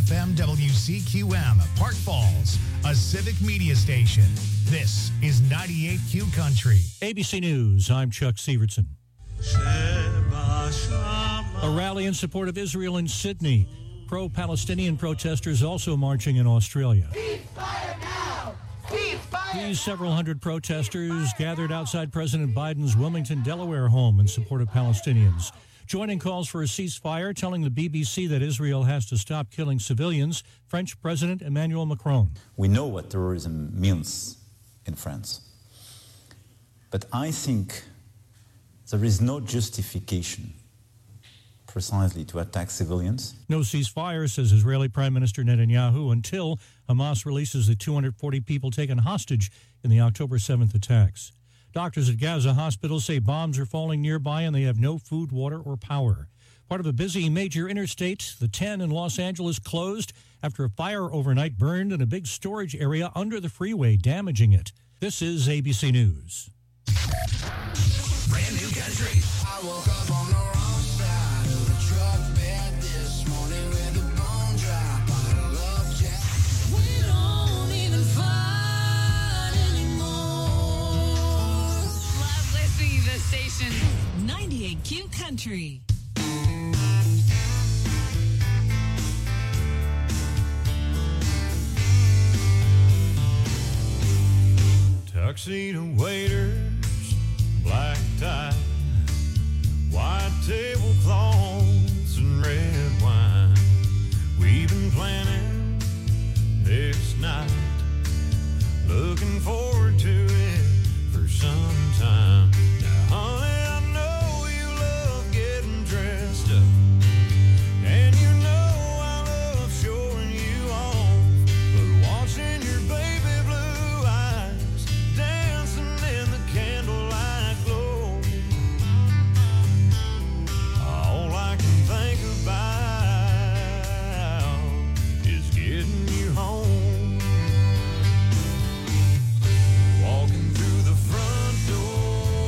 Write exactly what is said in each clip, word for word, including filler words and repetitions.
F M W C Q M, Park Falls, a civic media station. This is ninety-eight Q Country. A B C News, I'm Chuck Severson. A rally in support of Israel in Sydney. Pro-Palestinian protesters also marching in Australia. Ceasefire now! Ceasefire! These several hundred protesters gathered outside President Biden's Wilmington, Delaware home in support of Palestinians. Joining calls for a ceasefire, telling the B B C that Israel has to stop killing civilians, French President Emmanuel Macron. We know what terrorism means in France. But I think there is no justification precisely to attack civilians. No ceasefire, says Israeli Prime Minister Netanyahu, until Hamas releases the two hundred forty people taken hostage in the October seventh attacks. Doctors at Gaza hospitals say bombs are falling nearby and they have no food, water, or power. Part of a busy major interstate, the ten in Los Angeles closed after a fire overnight burned in a big storage area under the freeway, damaging it. This is A B C News. Brand new country. I woke up on the wrong side of the truck bed this morning with a bone dry bottle of Jack. We don't even fight anymore. Love listening to the station. ninety-eight Q Country. Tuxedo waiters, black tie, white tablecloths and red wine. We've been planning this night, looking forward to it for some time. Now, honey, I know you love getting dressed up, and you know I love showing you off, but watching your baby blue eyes dancing in the candlelight glow, all I can think about is getting you home. Walking through the front door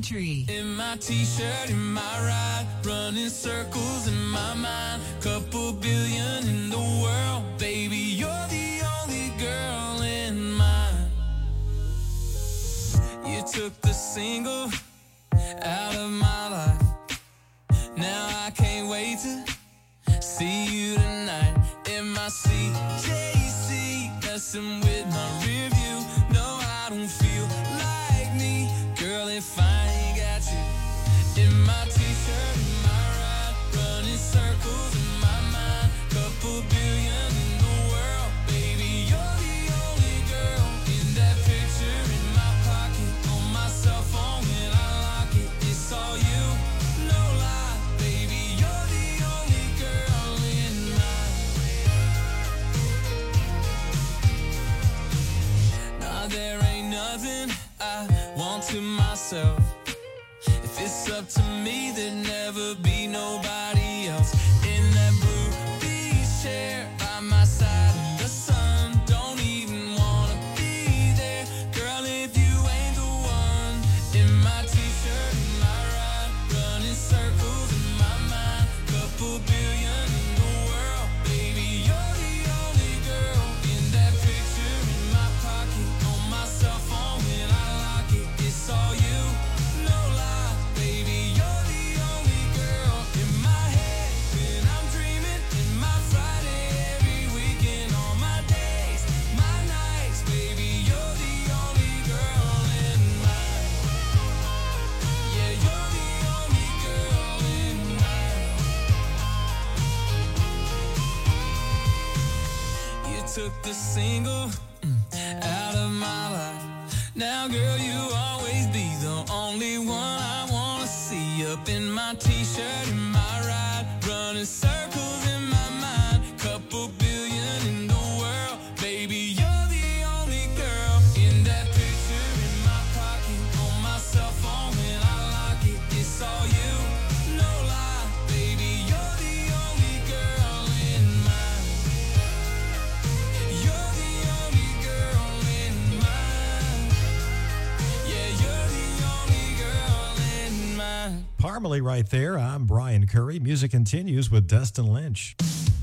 Country. In my t-shirt, in my ride, running circles in my mind. Couple billion in the world, baby, you're the only girl in mine. You took the single out of my life. Now I can't wait to see you tonight. In my C J C, messing with my rear view. No, I don't feel like me, girl, if I ain't got you. In my t-shirt, in my ride, running circles in my mind. Couple billion in the world, baby, you're the only girl. In that picture in my pocket, on my cell phone when I lock it, it's all you, no lie, baby, you're the only girl in mine. Nah, there ain't nothing I want to myself. If it's up to me, there'd never be nobody else. In that blue beach chair by my side in the sun, don't even wanna be there, girl, if you ain't the one. In my t-shirt, in my ride, running circles in my mind. Couple billion in the world, baby, you're the only girl. In that picture in my pocket, on my cell phone when I lock it, it's all you, no lie, baby, you're the only girl. In my head when I'm dreaming, in my Friday every weekend, on my days, my nights, baby, you're the only girl in mine. Yeah, you're the only girl in mine. You took the single mm, out of my life. Now, girl, you always be the only one I wanna see. Up in my t-shirt, in my ride, running circles in my mind. Couple billion in the world, baby, you're the only girl. In that picture in my pocket, on my cell phone when I lock it, it's all you, no lie, baby, you're the only girl in mine. You're the only girl in mine. Yeah, you're the only girl in mine. Parmalee right there. I'm Brian Curry. Music continues with Dustin Lynch.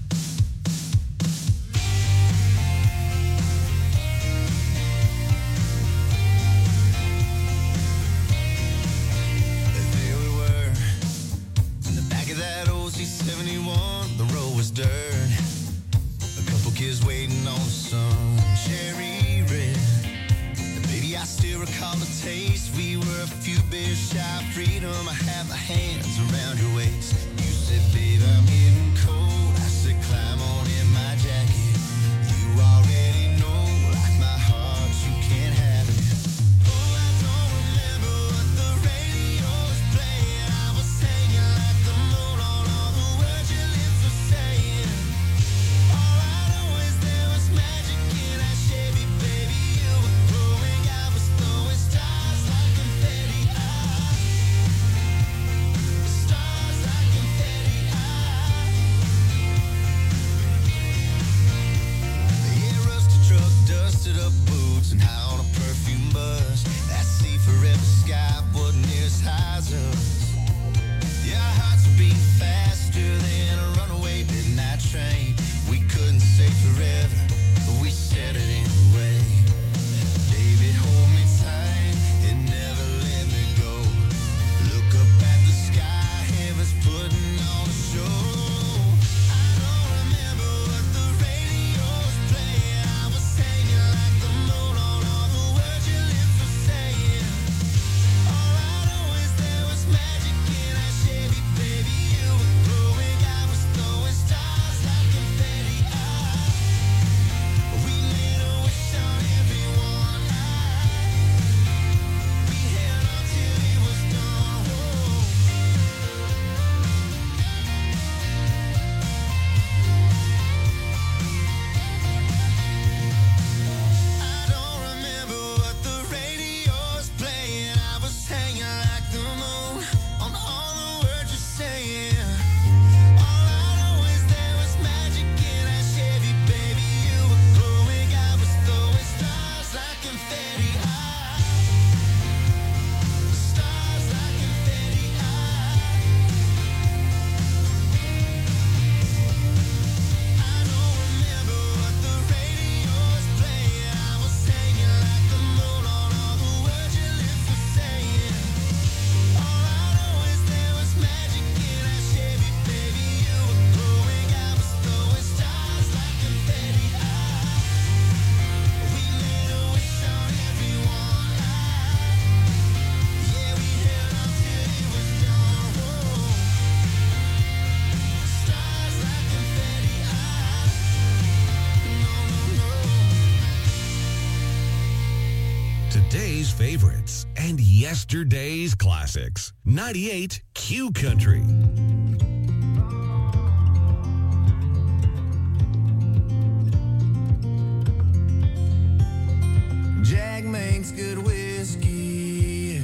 There we were, in the back of that old C seventy-one, the road was dirt. A couple kids waiting on the sun, cherry red. And baby, I still recall the taste. We were a few beers shy of freedom. I had my hands around your waist. You said, babe, I'm getting cold. I said, climb on in my jacket. You already know, like my heart, you can't have it. Oh, I don't remember what the radio was playing. I was hanging like the moon on all the words your lips were saying. All I know is there was magic in that Chevy, baby. You were growing, I was throwing stars like confetti. Ah, stars like confetti. today's favorites and yesterday's classics. ninety-eight Q Country. Jack makes good whiskey.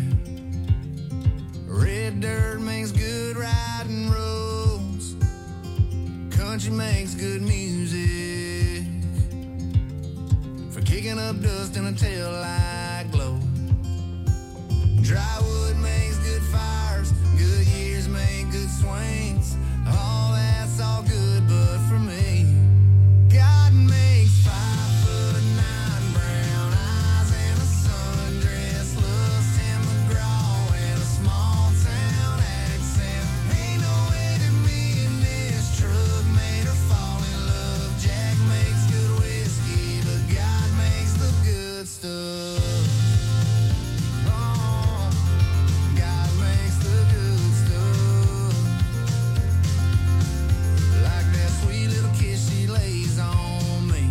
Red dirt makes good riding roads. Country makes good music for kicking up dust in a tail-light glow. Dry wood makes good fires. Good years make good swings. All that's all good, but for me, God makes five foot nine brown eyes and a sundress looks Tim McGraw and a small town accent. Ain't no way that me and this truck made her fall in love. Jack makes good whiskey, but God makes the good stuff. Oh, God makes the good stuff. Like that sweet little kiss she lays on me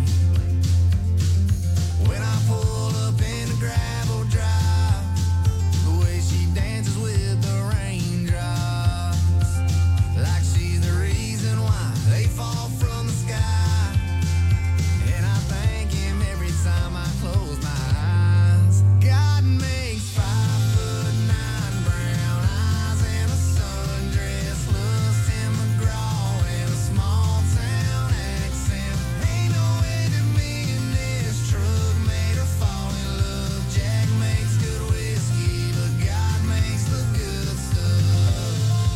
when I pull up in the gravel drive. The way she dances with the raindrops, like she's the reason why they fall from the sky. And I thank him every time I close my eyes. God makes five foot nine brown eyes and a sundress looks Tim McGraw and a small town accent. Ain't no way that me and this truck made her fall in love. Jack makes good whiskey, but God makes the good stuff.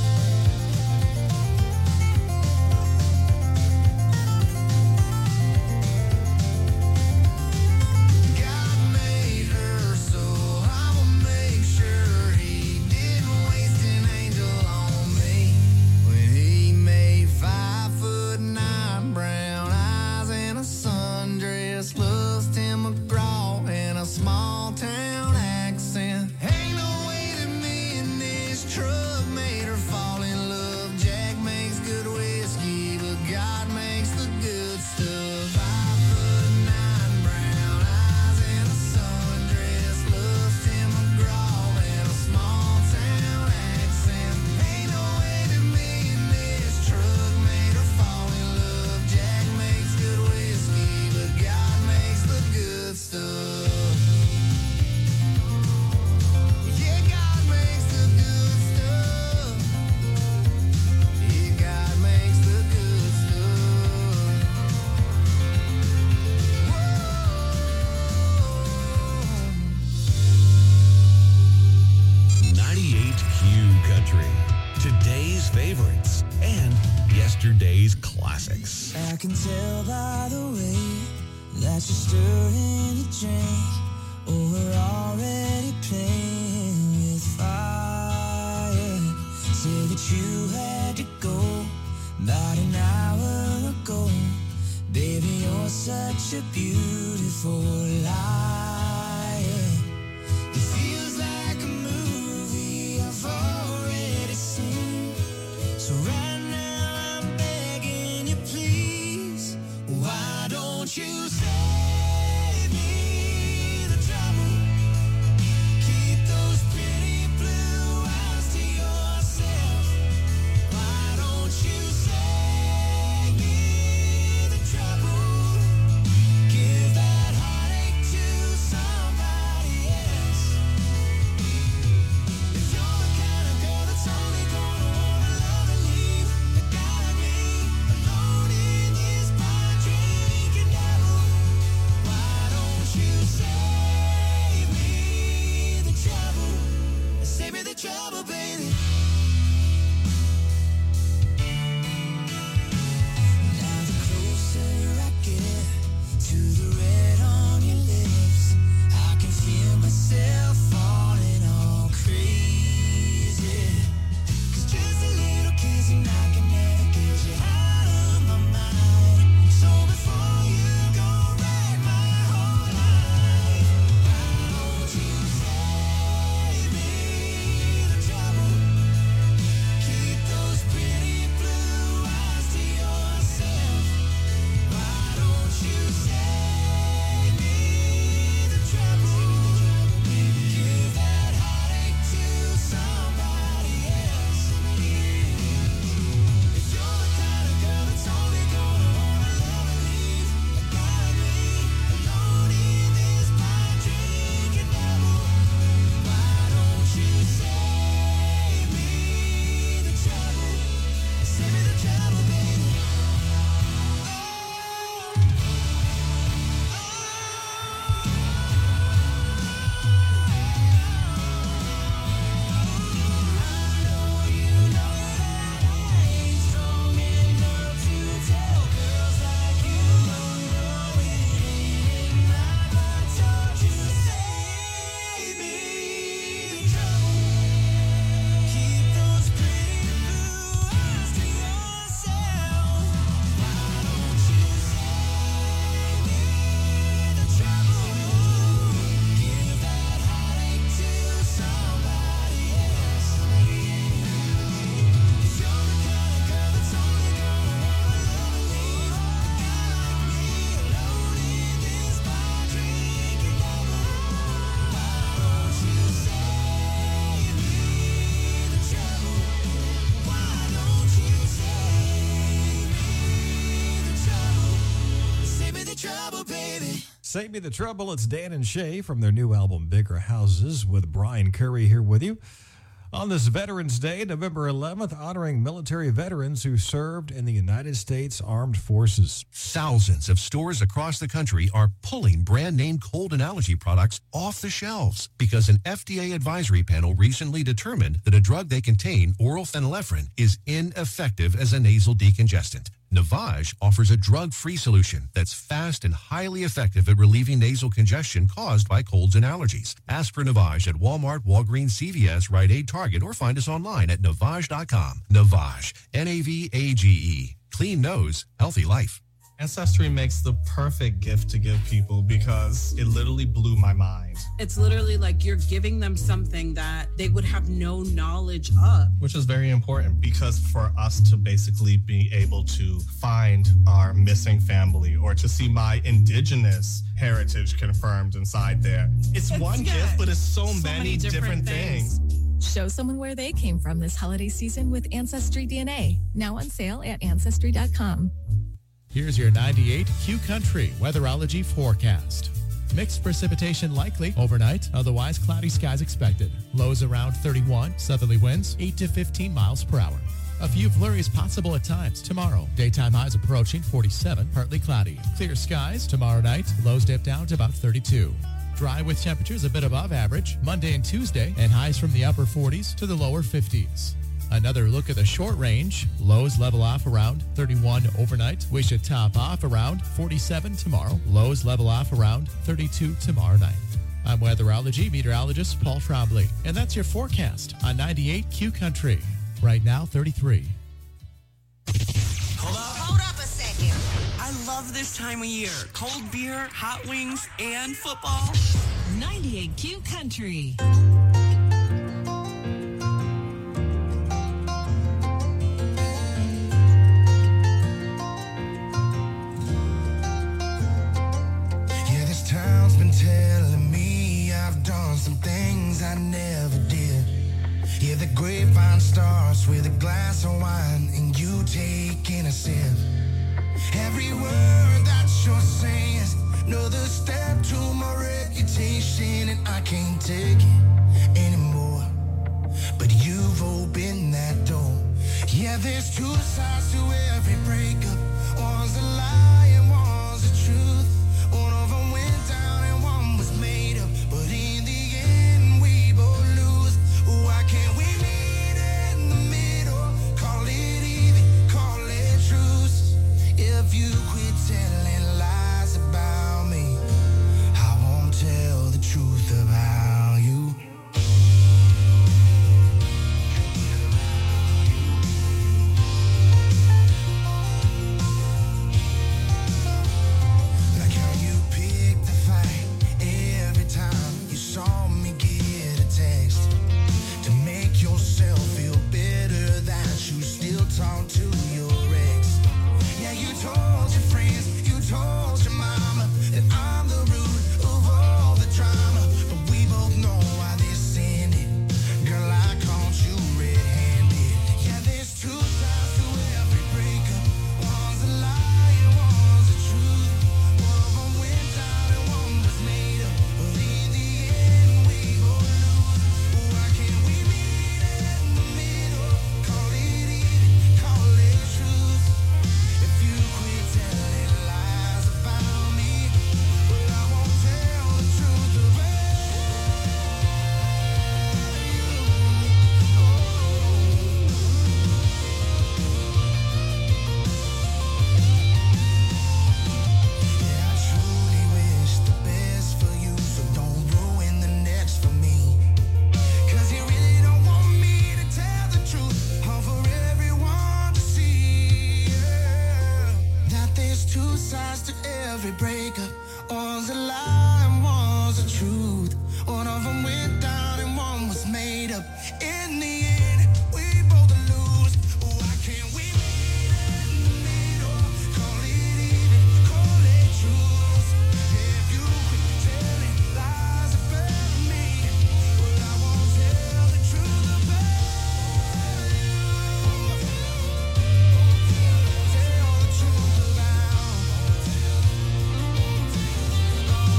God made her, so I will make sure he didn't waste an angel on me when he made five foot nine brown eyes and a sundress looks Tim McGraw and a small town accent. Ain't no way that me and this truck made her fall in love. Jack makes good whiskey, but God makes the good stuff. Five foot nine brown eyes and a sundress looks Tim McGraw and a small town accent. Ain't no way that me and this truck made her fall in love. Jack makes good whiskey, but God makes the good stuff. Yeah, God makes the good stuff. Yeah, God makes the good stuff. Whoa. ninety-eight Q Country. Today's favorites and yesterday's classics. I can tell by the way that you're stirring the drink. Oh, we're already playing with fire. Say that you had to go about an hour ago. Baby, you're such a beautiful liar. It feels like a movie I've already seen. So right now I'm begging you, please, why don't you save me the trouble? Keep those pretty blue eyes to yourself. Why don't you save me the trouble? Give that heartache to Save Me the Trouble. It's Dan and Shay from their new album, Bigger Houses, with Brian Curry here with you. On this Veterans Day, November eleventh, honoring military veterans who served in the United States Armed Forces. Thousands of stores across the country are pulling brand-name cold and allergy products off the shelves because an F D A advisory panel recently determined that a drug they contain, oral phenylephrine, is ineffective as a nasal decongestant. Navage offers a drug-free solution that's fast and highly effective at relieving nasal congestion caused by colds and allergies. Ask for Navage at Walmart, Walgreens, C V S, Rite Aid, Target, or find us online at navage dot com. Navage, N A V A G E. Clean nose, healthy life. Ancestry makes the perfect gift to give people because it literally blew my mind. It's literally like you're giving them something that they would have no knowledge of. Which is very important because for us to basically be able to find our missing family or to see my indigenous heritage confirmed inside there. It's, it's one yeah, gift, but it's so, so many, many different, different things. things. Show someone where they came from this holiday season with Ancestry D N A. Now on sale at ancestry dot com. Here's your ninety-eight Q Country weatherology forecast. Mixed precipitation likely overnight, otherwise cloudy skies expected. Lows around thirty-one, southerly winds eight to fifteen miles per hour. A few flurries possible at times tomorrow. Daytime highs approaching forty-seven, partly cloudy. Clear skies tomorrow night, lows dip down to about thirty-two. Dry with temperatures a bit above average Monday and Tuesday, and highs from the upper forties to the lower fifties. Another look at the short range. Lows level off around thirty-one overnight. We should top off around forty-seven tomorrow. Lows level off around thirty-two tomorrow night. I'm weatherology meteorologist Paul Trombley, and that's your forecast on ninety-eight Q Country. Right now, thirty-three. Hold up. Hold up a second. I love this time of year. Cold beer, hot wings, and football. ninety-eight Q Country. Town's been telling me I've done some things I never did. Yeah, the grapevine starts with a glass of wine and you taking a sip. Every word that you're saying is another step to my reputation, and I can't take it anymore. But you've opened that door. Yeah, there's two sides to every breakup. One's a lie and one's the truth. One of them went down and one was made up, but in the end we both lose. Why can't we meet in the middle? Call it even, call it truce. If you quit telling lies about me, I won't tell the truth about you. Talk to your ex. Yeah, you told your friends, you told your mama that I'm the root of all the drama. But we both know why this ended. Girl, I caught you red-handed. Yeah, there's two sides to every breakup. One's a lie and one's the truth. One of them went down and one was made up. But in the end, we both lose. Why can't we meet in the middle? Call it even. Call it truth. If you quit telling lies about me, but I won't tell the truth about you. Yeah, I truly wish the best for you, so don't ruin the next for me. Cause you really don't want me to tell the truth, all for everyone to see. Yeah. That there's two sides to every breakup. One's a lie and one's the truth. One of them went down and one was made up. In the end, we both lose. Why can't we meet in the middle? Call it even, call it truth. If you quit telling lies about me, well, I won't tell the truth about you. Tell the truth about.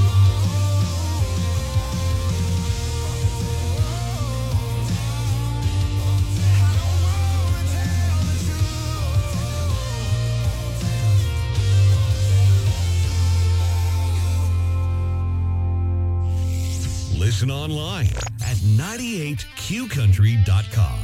Listen online at ninety-eight q country dot com.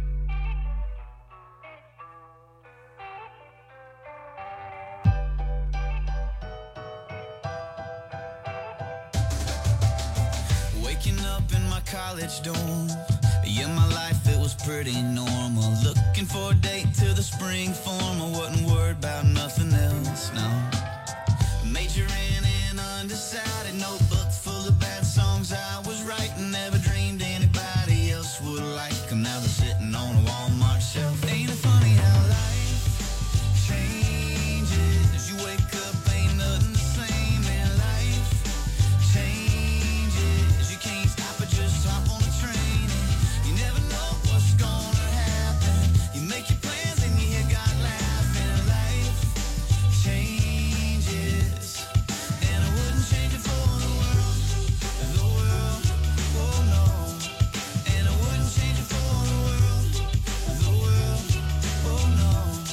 Waking up in my college dorm. Yeah, my life, it was pretty normal. Looking for a date to the spring form. I wasn't worried about nothing else, no. Majoring in undecided, notebook full of bad songs I was writing. Never dreamed anybody else would like them. Now they're sitting on a Walmart shelf. Ain't it funny how life changes? You wake up, ain't nothing the same, and life changes. You can't stop it, just hop on the train. You never know what's gonna happen. You make your plans and you hear God laughing. Life changes, and I wouldn't change it for the world, the world, oh no. And I wouldn't change it for the world, the world, oh no.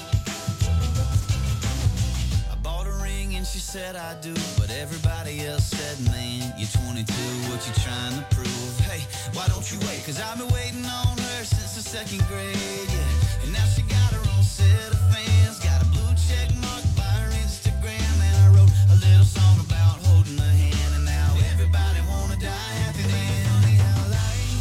I bought a ring and she said I do, but everybody else said, man, you're twenty-two, what you trying to prove? Hey, why don't you wait? Cause I've been waiting on her since the second grade, yeah. And now she got her own set of fans, got a blue check mark by her Instagram. And I wrote a little song about holding her hand, and now everybody wanna die happy, man. Funny how life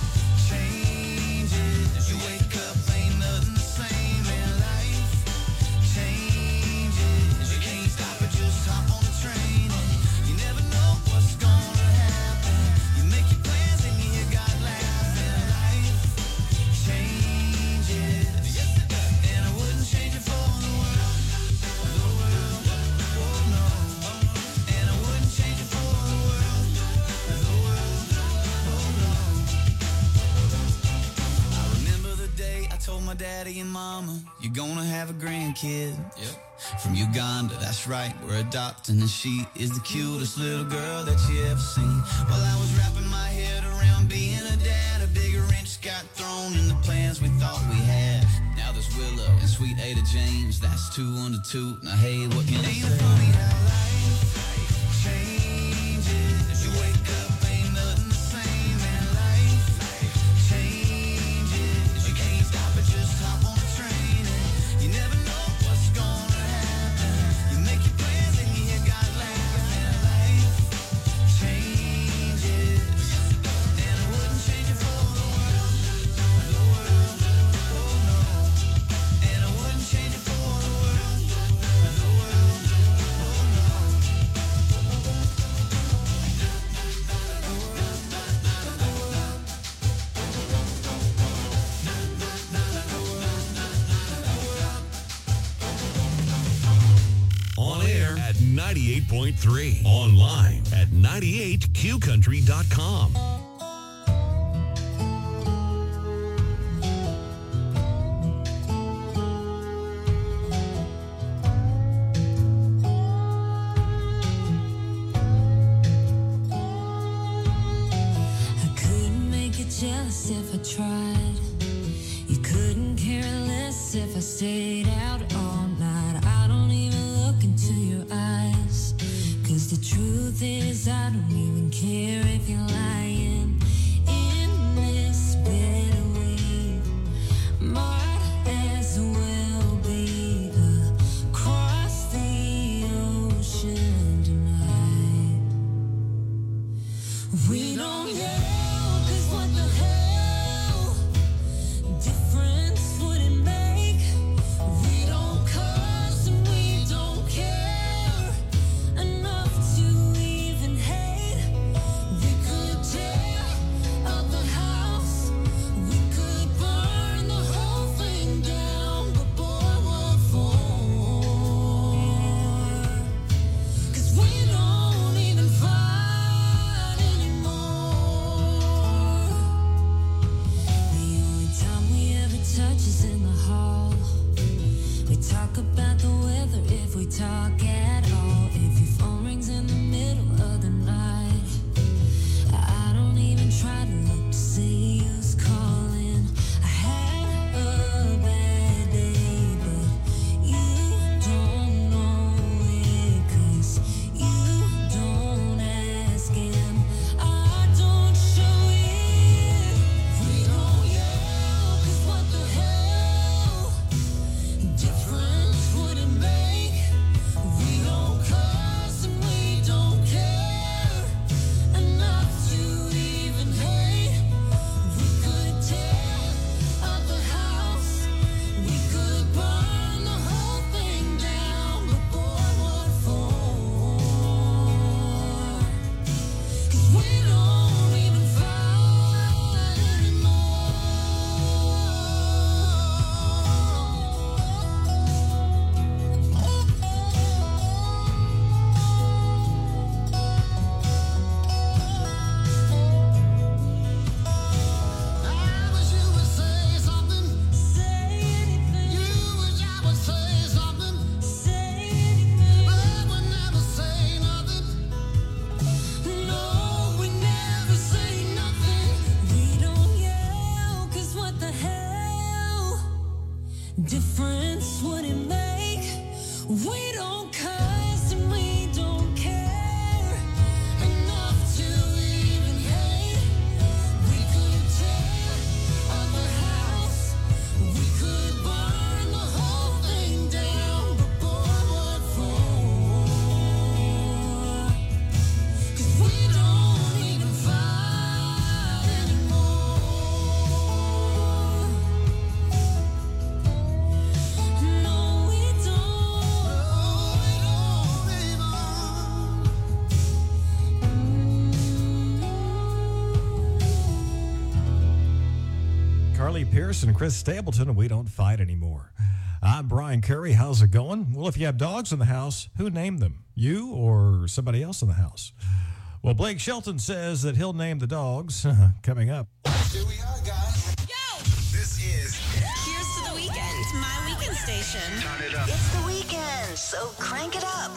changes. You wake up, ain't nothing the same, and life changes. You can't stop it, just hop on the train. And you never know what's gonna happen. You make your plans and you hear God laughing. Life changes, and I wouldn't change it for the world, the world, oh no. And I wouldn't change it for the world, the world, oh no. I remember the day I told my daddy and mama, you're gonna have a grandkid. Yep. From Uganda, that's right, we're adopting, and she is the cutest little girl that you ever seen. While I was wrapping my head around being a dad, a bigger wrench got thrown in the plans we thought we had. Now there's Willow and sweet Ada James, that's two under two. Now hey, what can I say? Ain't it funny how life changes? You wake up, ain't nothing the same, and life changes. You can't stop it, just hop on the train. And you never know what's gonna happen. You make your plans and you hear God laughing. Life changes, and I wouldn't change it for the world, the world, oh no. And I wouldn't change it for the world, the world, oh no. On air at ninety-eight point three. Online at ninety-eight q country dot com. I couldn't make you jealous if I tried. You couldn't care less if I stayed out all night. I don't even look into your eyes, 'cause the truth is I don't even care if you're lying. In this better way, might as well be across the ocean tonight. We don't yell, 'cause what the hell difference would it make? We don't curse and we don't care enough to even hate. We could tear up the house, we could burn the whole thing down, but boy, what for? 'Cause we don't even fight anymore. The only time we ever touch is in the hall. We talk about the weather if we talk at all. If your phone rings in the middle of the night, I don't even try to look to see who's calling. I had a bad day, but you don't know it, 'cause you don't ask, and I don't Jamie Pierce and Chris Stapleton, and We Don't Fight Anymore. I'm Brian Curry. How's it going? Well, if you have dogs in the house, who named them? You or somebody else in the house? Well, Blake Shelton says that he'll name the dogs. Coming up. Here we are, guys. Yo! This is Here's to the weekend, my weekend station. Turn it up. It's the weekend, so crank it up.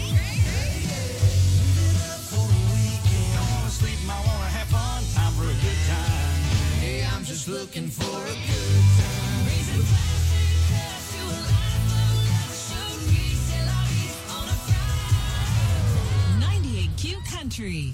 Just looking for a good time. Raising plastic glass to a life of luxury. C'est la vie on a Friday. ninety-eight Q Country.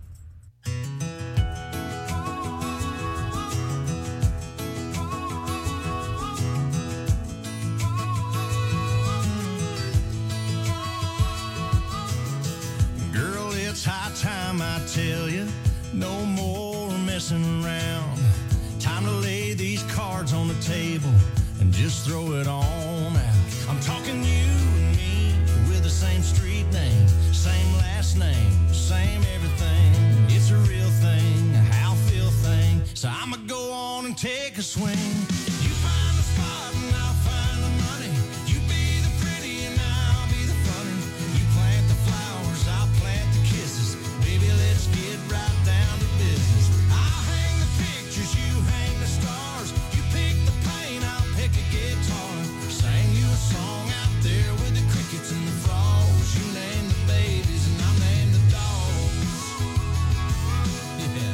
Girl, it's high time I tell you, no more messing around. Time to lay these cards on the table and just throw it on out. I'm talking you and me with the same street name, same last name, same everything. It's a real thing, a how feel thing. So I'ma go on and take a swing. You find the spot and I'll find the money. You be the pretty and I'll be the funny. You plant the flowers, I'll plant the kisses. Baby, let's get right down to business. I'll hang the pictures, you hang the stars. You pick the paint, I'll pick a guitar. Sang you a song out there with the crickets and the frogs. You name the babies and I'll name the dogs. Yeah.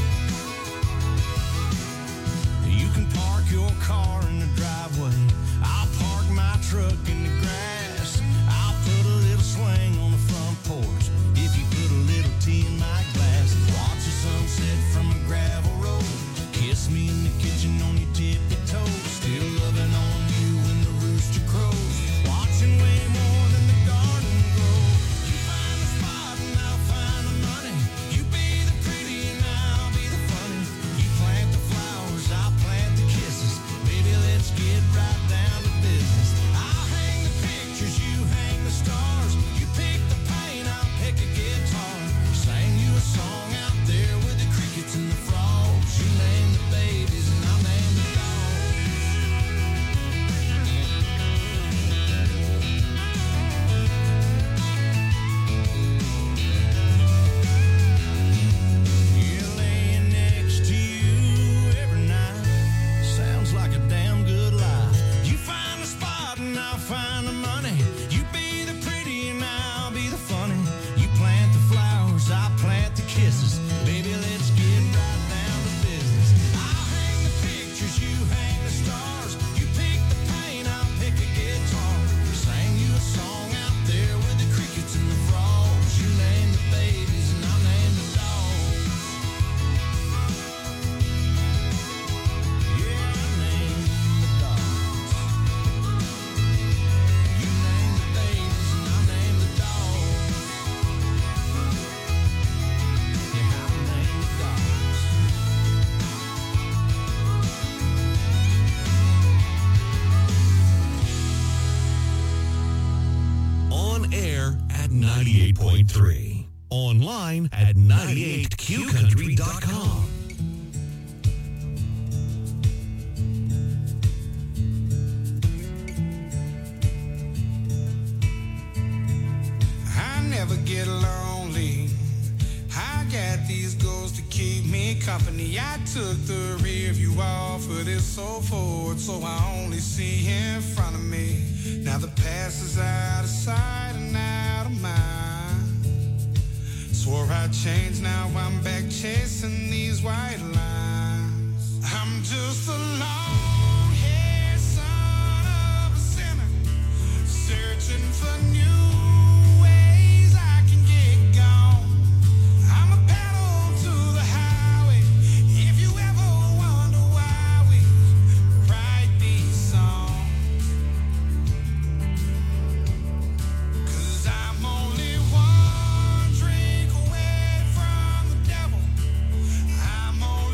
You can park your car in the driveway. I'll park my truck in the grass. I'll put a little swing on the front porch. If you put a little tea in my glass, watch the sunset from a gravel road. Kiss me in the kitchen on your tippy toes. Still loving on you when the rooster crows. Watching way more than the garden grow. You find the spot and I'll find the money. You be the pretty and I'll be the funny. You plant the flowers, I'll plant the kisses. Baby, let's get right down to business. I'll hang the pictures, you hang the stars. You pick the paint, I'll pick a guitar. Sang you a song out there with the crickets and the frogs. You name the babies and I'll name the dogs. You're laying next to you every night. Sounds like a damn good life. You find the spot and I'll find the money. You be the pretty and I'll be the funny. You plant the flowers, I'll plant the kisses. Baby, let's get right down to business. I'll hang the pictures, you hang the stars. You pick the paint, I'll pick a guitar. Sang you a song out there with the crickets and the frogs. You name the babies and I'll name the dogs. Yeah, I name the dogs. You name the babies and I'll name the dogs. Yeah, I'll name the dogs. On air at ninety-eight point three. Online at ninety-eight q country dot com. I never get lonely. I got these goals to keep me company. I took the rear view off of this so forward, so I only see in front of me. Now the past is out of sight and out of mind. Swore I'd change, now I'm back chasing these white lines. I'm just a long-haired son of a sinner, searching for new ways I can get gone. I'm a pedal to the highway. If you ever wonder why we write these songs, 'cause I'm only one drink away from the devil. I'm only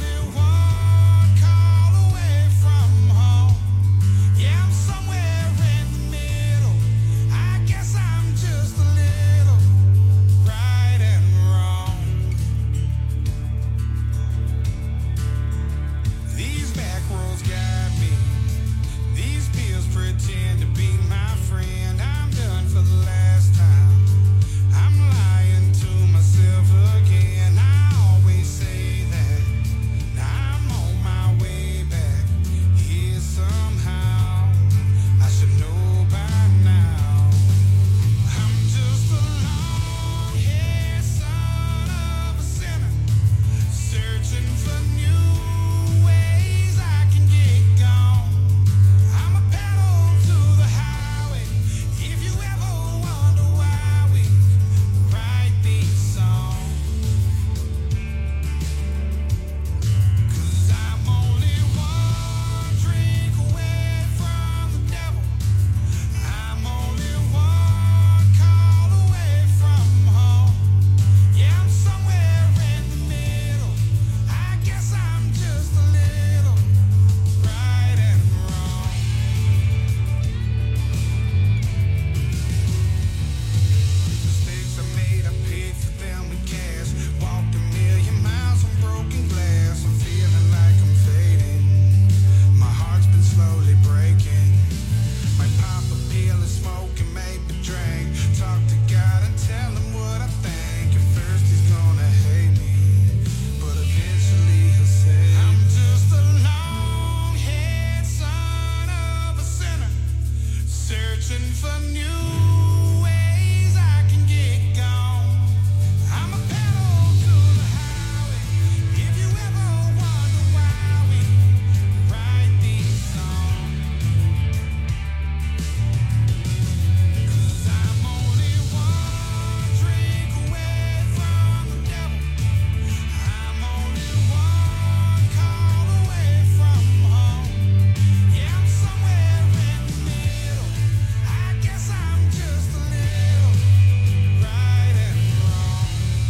for new ways I can get gone. I'm a pedal to the highway. If you ever wonder why we write these songs, 'cause I'm only one drink away from the devil. I'm only one call away from home. Yeah, I'm somewhere in the middle. I guess I'm just a little right and wrong.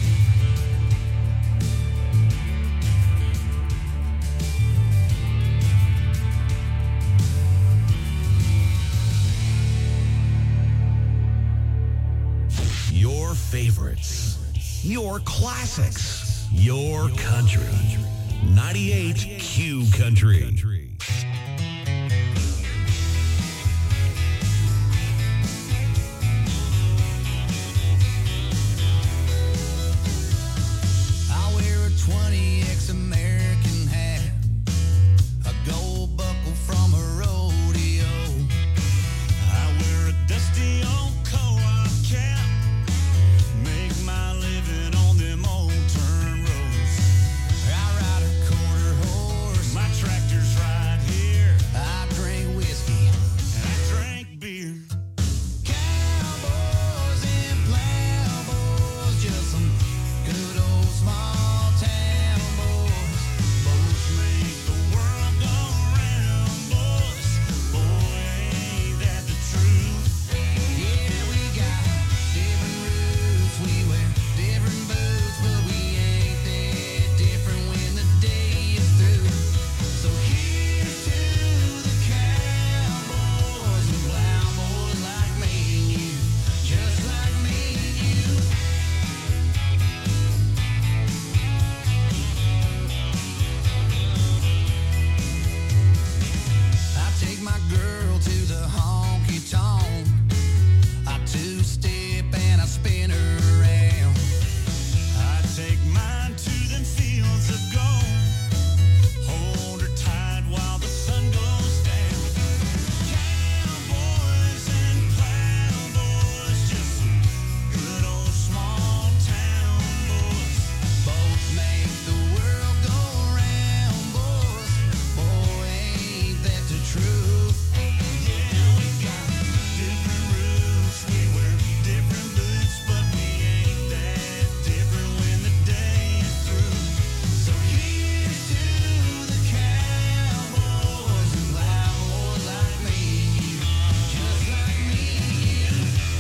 Your favorites, your classics, your country. ninety-eight Q Country. I wear a twenty X American hat, a gold buckle from a rodeo. I wear a dusty old co-op cap, make my living on them old turn roads. I ride a quarter horse, my tractor's right here. I drink whiskey, and I drink beer. Cowboys and plowboys, just some good old small town boys. Both make the world go round, boys. Boy, ain't that the truth? Yeah, we got different roots, we wear different boots, but we ain't that different when the day is through. So here's to the cowboys and plowboys like me and you, just like me and you. I take my girl to the honky tonk. I two-step and I spin her around. I take mine to them fields of gold. Hold her tight while the sun goes down. Cowboys and plowboys, just some good old small town boys. Both make the world go round, boys. Boy, ain't that the truth? Yeah, we got different roots, we wear different boots, but we ain't that different when the day is through. So here's to the cowboys and plowboys like me and you, just like me and you.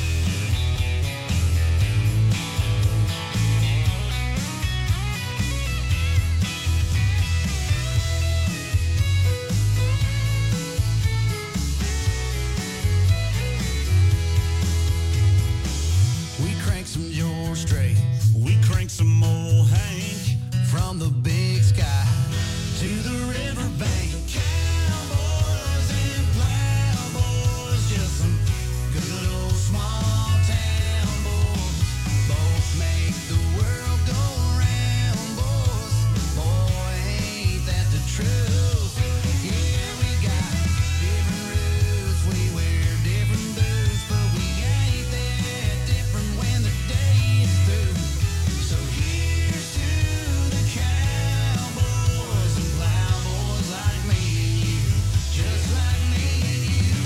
We crank some George Strait, we crank some old Hank, from the big sky to the riverbank. Cowboys and plowboys, just some good old small town boys. Both make the world go round, boys. Boy, ain't that the truth? Yeah, we got different roots, we wear different boots, but we ain't that different when the day is through. So here's to the cowboys and plowboys like me and you, just like me and you.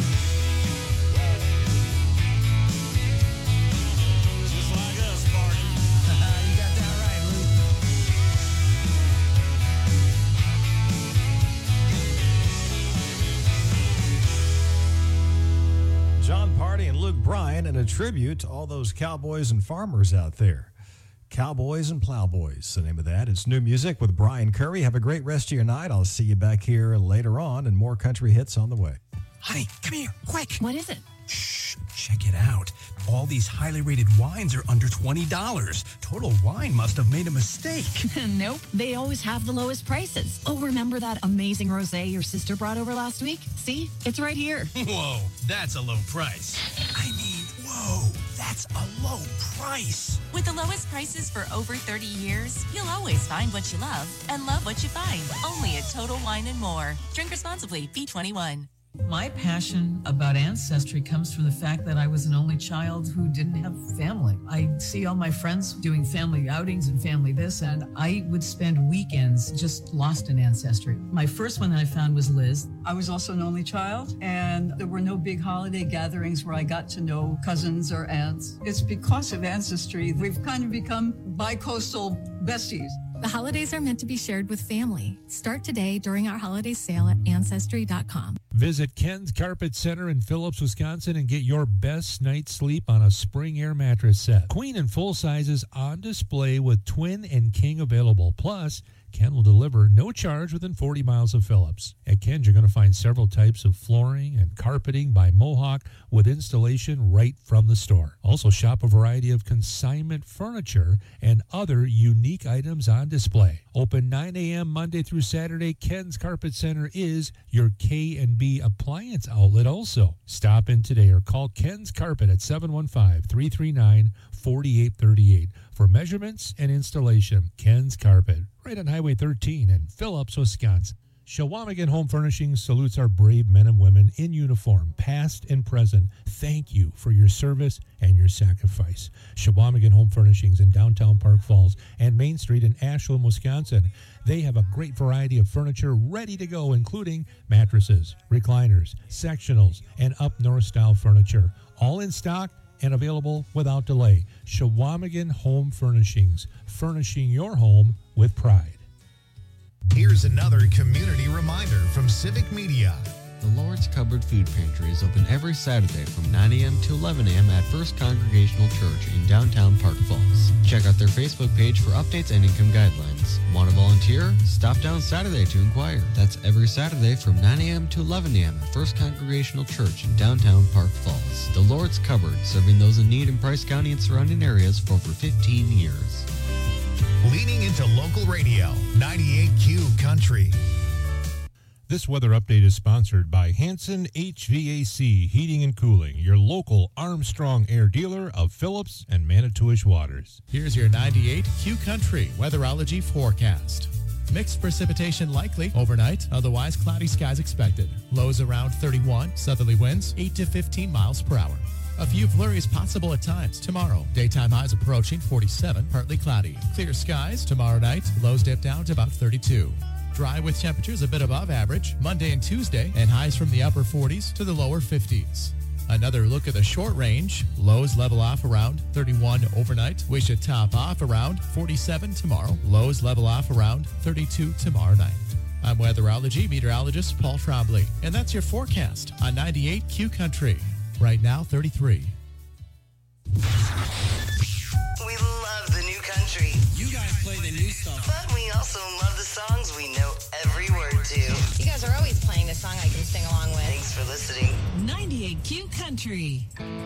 Just like us, Barney. You got that right, Luke. John Party and Luke Bryan, and a tribute to all those cowboys and farmers out there. Cowboys and Plowboys, the name of that. It's new music with Brian Curry. Have a great rest of your night. I'll see you back here later on, and more country hits on the way. Honey, come here, quick. What is it? Shh, check it out. All these highly rated wines are under twenty dollars. Total Wine must have made a mistake. Nope, they always have the lowest prices. Oh, remember that amazing rosé your sister brought over last week? See, it's right here. Whoa, that's a low price. I mean, whoa, that's a low price. With the lowest prices for over thirty years, you'll always find what you love and love what you find. Only at Total Wine and More. Drink responsibly. B twenty-one. My passion about ancestry comes from the fact that I was an only child who didn't have family. I see all my friends doing family outings and family this, and I would spend weekends just lost in ancestry. My first one that I found was Liz. I was also an only child, and there were no big holiday gatherings where I got to know cousins or aunts. It's because of ancestry we've kind of become bi-coastal besties. The holidays are meant to be shared with family. Start today during our holiday sale at Ancestry dot com. Visit Ken's Carpet Center in Phillips, Wisconsin and get your best night's sleep on a spring air mattress set. Queen and full sizes on display with twin and king available. Plus, Ken will deliver no charge within forty miles of Phillips. At Ken's, you're going to find several types of flooring and carpeting by Mohawk with installation right from the store. Also, shop a variety of consignment furniture and other unique items on display. Open nine a.m. Monday through Saturday, Ken's Carpet Center is your K and B appliance outlet also. Stop in today or call Ken's Carpet at seven one five, three three nine, four eight three eight for measurements and installation. Ken's Carpet, right on Highway thirteen in Phillips, Wisconsin. Shawamigan Home Furnishings salutes our brave men and women in uniform, past and present. Thank you for your service and your sacrifice. Shawamigan Home Furnishings in downtown Park Falls and Main Street in Ashland, Wisconsin. They have a great variety of furniture ready to go, including mattresses, recliners, sectionals, and up-north style furniture. All in stock and available without delay. Shawamigan Home Furnishings, furnishing your home with pride. Here's another community reminder from Civic Media. The Lord's Cupboard Food Pantry is open every Saturday from nine a.m. to eleven a.m. at First Congregational Church in downtown Park Falls. Check out their Facebook page for updates and income guidelines. Want to volunteer? Stop down Saturday to inquire. That's every Saturday from nine a.m. to eleven a.m. at First Congregational Church in downtown Park Falls. The Lord's Cupboard, serving those in need in Price County and surrounding areas for over fifteen years. Leading into local radio, ninety-eight Q Country. This weather update is sponsored by Hanson H V A C Heating and Cooling, your local Armstrong Air dealer of Phillips and Manitowish Waters. Here's your ninety-eight Q Country weatherology forecast. Mixed precipitation likely overnight, otherwise cloudy skies expected. Lows around thirty-one, southerly winds eight to fifteen miles per hour. A few flurries possible at times tomorrow. Daytime highs approaching forty-seven, partly cloudy. Clear skies tomorrow night, lows dip down to about thirty-two. Dry with temperatures a bit above average Monday and Tuesday, and highs from the upper forties to the lower fifties. Another look at the short range. Lows level off around thirty-one overnight. We should top off around forty-seven tomorrow. Lows level off around thirty-two tomorrow night. I'm weatherology meteorologist Paul Trombley, and that's your forecast on ninety-eight Q Country. Right now, thirty-three. We love the new country. You guys play the new stuff. But we also love the songs we know every word to. You guys are always playing the song I can sing along with. Thanks for listening. ninety-eight Q Country.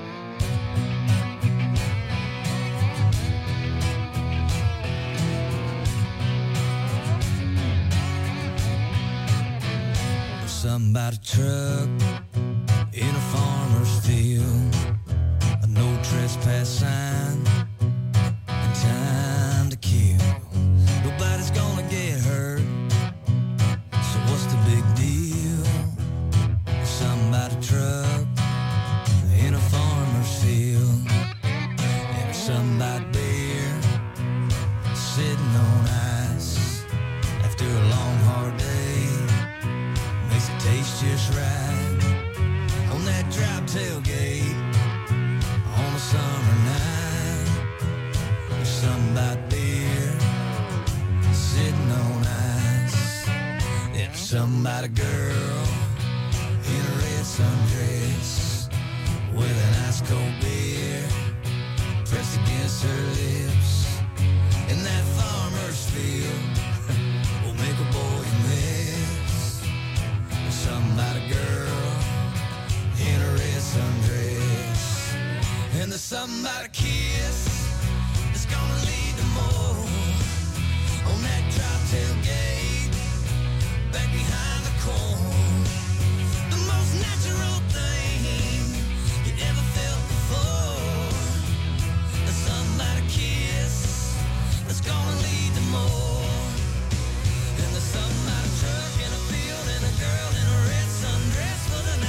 Somebody truck in a farmer's field, a no trespass sign, and time to kill. Nobody's gonna get hurt, so what's the big deal? Somebody truck in a farmer's field, and somebody beer sitting on ice after a long hard day makes it taste just right. On that drop tailgate on a summer night, there's somebody beer sitting on ice. There's somebody girl in a red sundress with an ice cold beer pressed against her lips. In that farmer's field will make a boy miss. There's somebody girl in a red sundress, and there's somebody kiss that's gonna lead to more on that drop tailgate back behind the corn. The most natural thing you ever felt before. There's somebody kiss that's gonna lead to more, and there's somebody truck in a field and a girl in a red sundress with an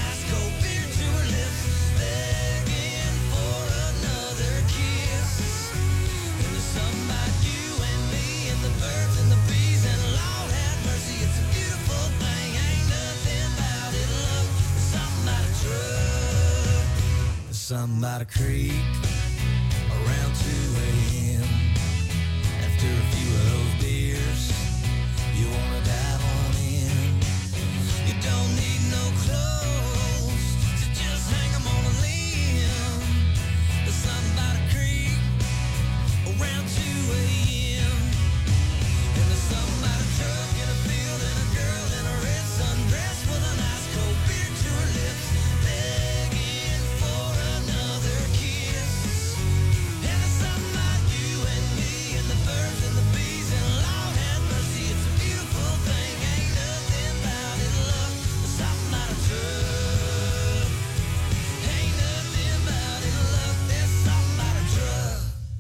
something by the creek around two a.m. After a few of those beers, you wanna dive on in. You don't need no clothes to just hang 'em on a limb. There's something by the creek around two a.m. And there's something by the truck in a field and a girl in a red sundress with an ice cold beer to her lips, begging for another kiss. And there's something about you and me and the birds and the bees and Lord have mercy, it's a beautiful thing. Ain't nothing about it, love. There's something about a truck. Ain't nothing about it, love. There's something about a truck.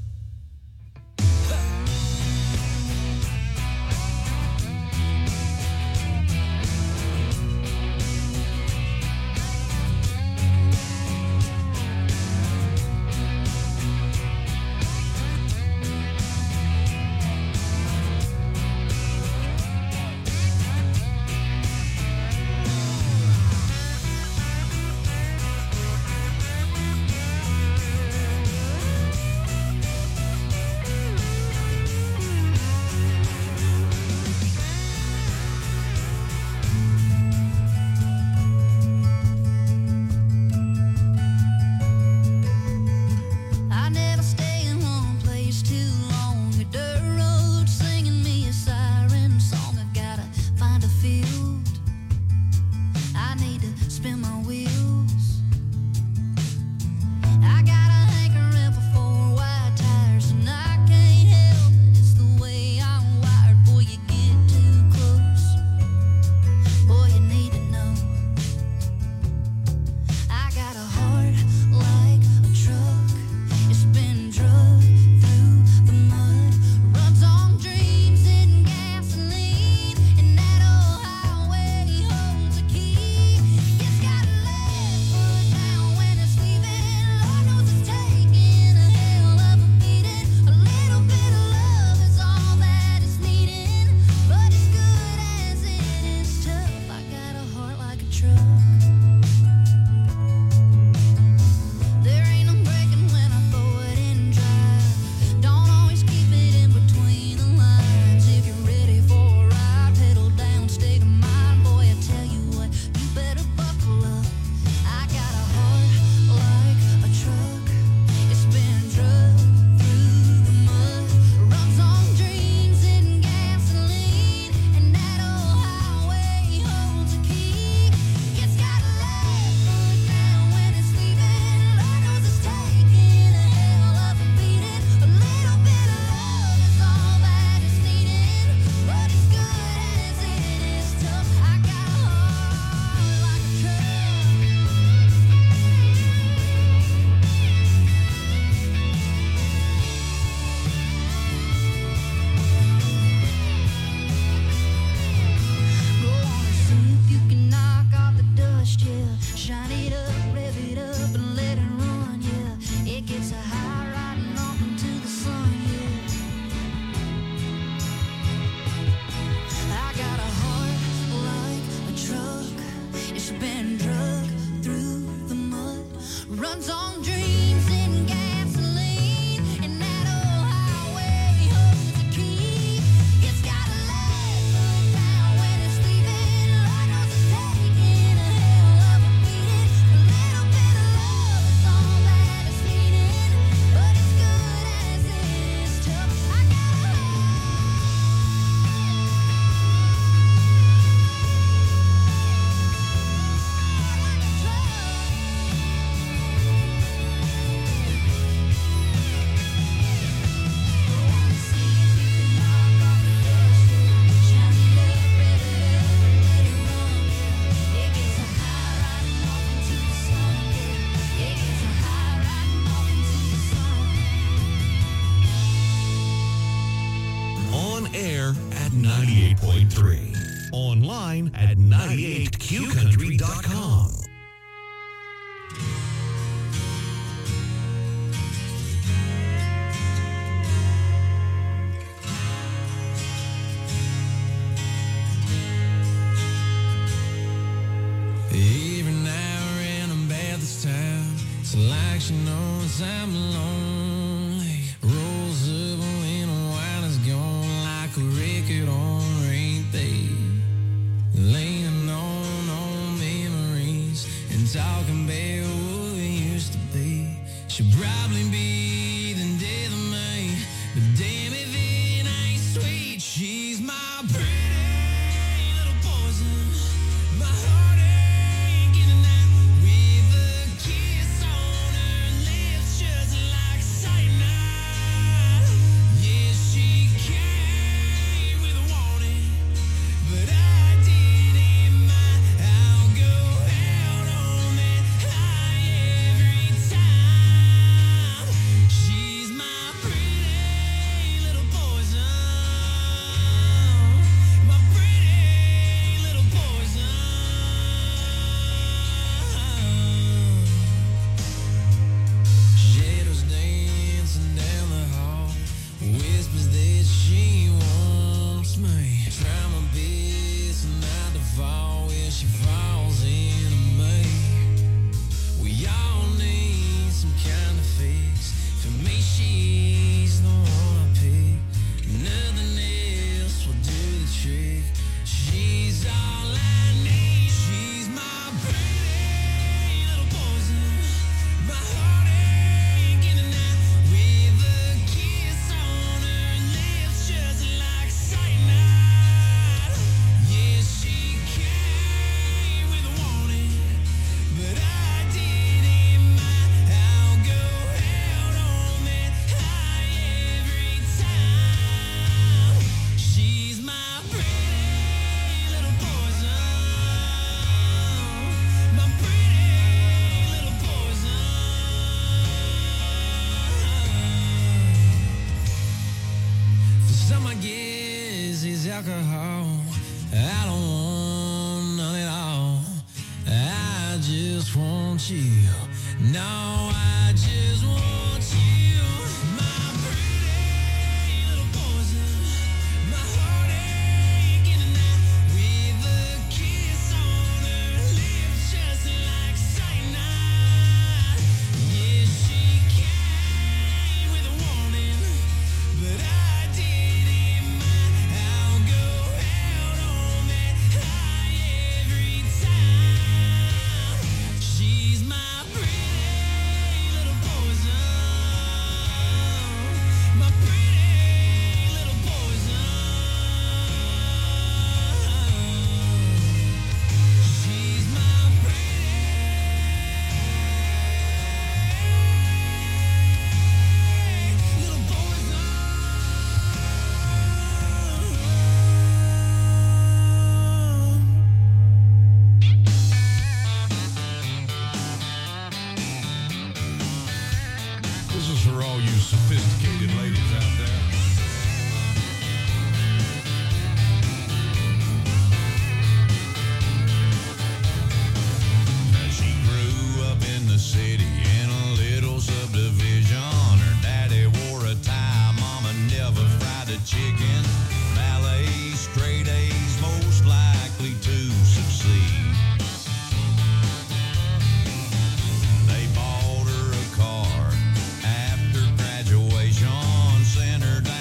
I never stay in one place too long. A dirt road singing me a siren song. I gotta find a field. I need to spin my wheels. I got a hankering for four wide tires, and I can't help it. It's the way I'm wired. Boy, you get too close. Boy, you need to know. I got a heart like a truck. It's been drugged through the mud, runs on dreams and gasoline, and that old highway holds a key. It's got a left foot down when it's leaving. Lord knows it's taking a hell of a beating. A little bit of love is all that it's needing, but as good as it is tough, I got a heart like a truck. There ain't no breaking when I throw it in drive. Don't always keep it in between the lines. If you're ready for a ride, pedal down, state of mind. Boy, I tell you what, you better buckle up. I got a heart like a truck. It's been drugged through the mud, runs on dreams and gasoline, and that old highway holds a key. It's got a left foot down when it's leaving. Lord knows it's taking a hell of a beating. A little bit of love is all that it's needing, but as good as it is tough, I got a heart like a truck. Go on and see if you can knock off the dust, yeah. Shine it up, rev it up, and let it run, yeah. It gets a high riding off into the sun, yeah. I got a heart like a truck. It's been drugged through the mud, runs on dreams and gasoline, and that old highway holds the key. It's got a left foot down when it's leaving. Lord knows it's taking a hell of a beating. A little bit of love is all that it's needing, but as good as it is tough, I got a On air at ninety-eight point three. Online at ninety-eight q country dot com. Every now and then I'm bad this time. It's a line like she knows I'm lonely. Rolls up when the wine is gone like a record on repeat. Laying on old memories and talking about what we used to be. She'll probably be the death of me, but damn if it ain't sweet. She's my pretty little poison. My heart ain't getting out with a kiss on her lips, just like cyanide. Yeah, she came with a warning, but I didn't mind. I'll go out on that high every time. She's my pretty little poison. My pretty little poison. Shadows dancing down the hall, whispers that she wants me. Try my best not to fall when she falls into me. We all need some kind of fix. For me, she's the one I pick. Nothing else will do the trick. She's all I need. She's my pretty little poison. My heart ain't getting out with a kiss on her lips, just like cyanide. Yeah, she came with a warning, but I didn't mind. I'll go out on that high every time. She's my pretty little poison. My pretty little poison. For some, I guess it's alcohol. I don't want none at all. I just want you. No, I just want you. My pretty little poison. My heart ain't getting out with a kiss on her lips, just like cyanide. Yeah, she came with a warning, but I didn't mind. I'll go out on that high every time. She's my pretty little poison. My pretty little poison. She's my pretty little poison. This is for all you sophisticated ladies out there. She grew up in the city in a little subdivision. Her daddy wore a tie, mama never fried a chicken. Ballet, straight A's, most likely to succeed. They bought her a car after graduation, sent her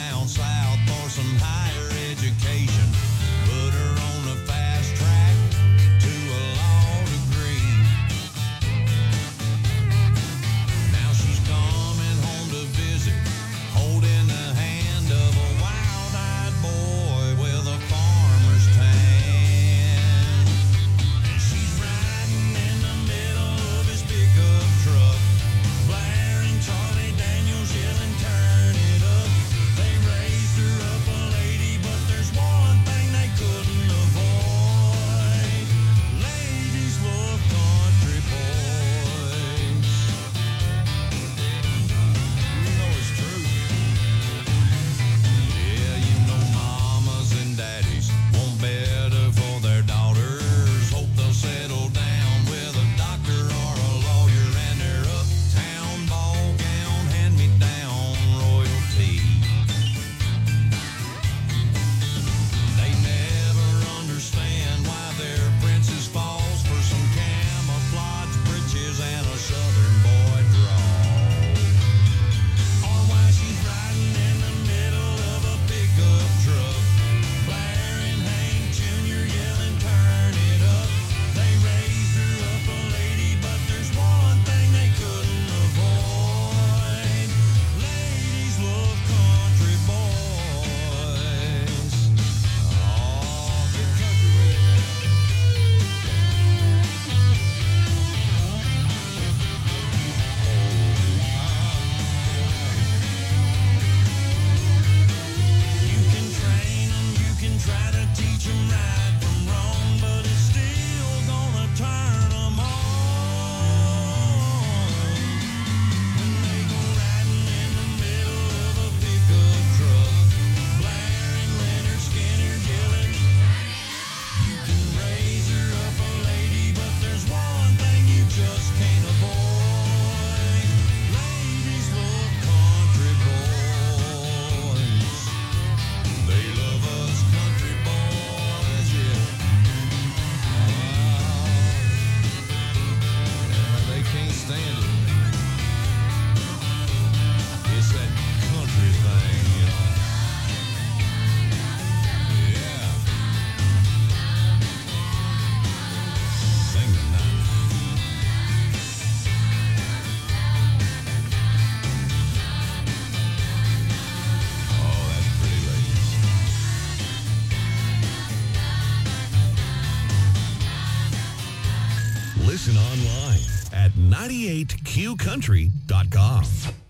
at ninety-eight Q country dot com.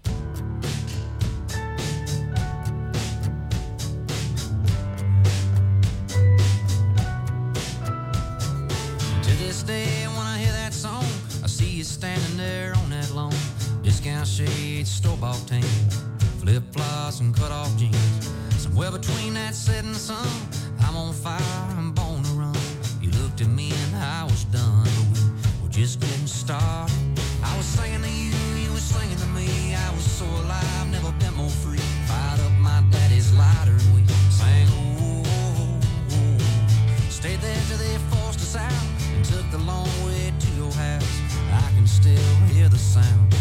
To this day, when I hear that song, I see you standing there on that lawn. Discount shades, store-bought tan, flip-flops and cut-off jeans. Somewhere between that setting sun, I'm on fire, I'm born to run. You looked at me and I was done, but we were just getting started. I was singing to you, you were singing to me. I was so alive, never been more free. Fired up my daddy's lighter and we sang, oh, oh, oh. Stayed there till they forced us out and took the long way to your house. I can still hear the sound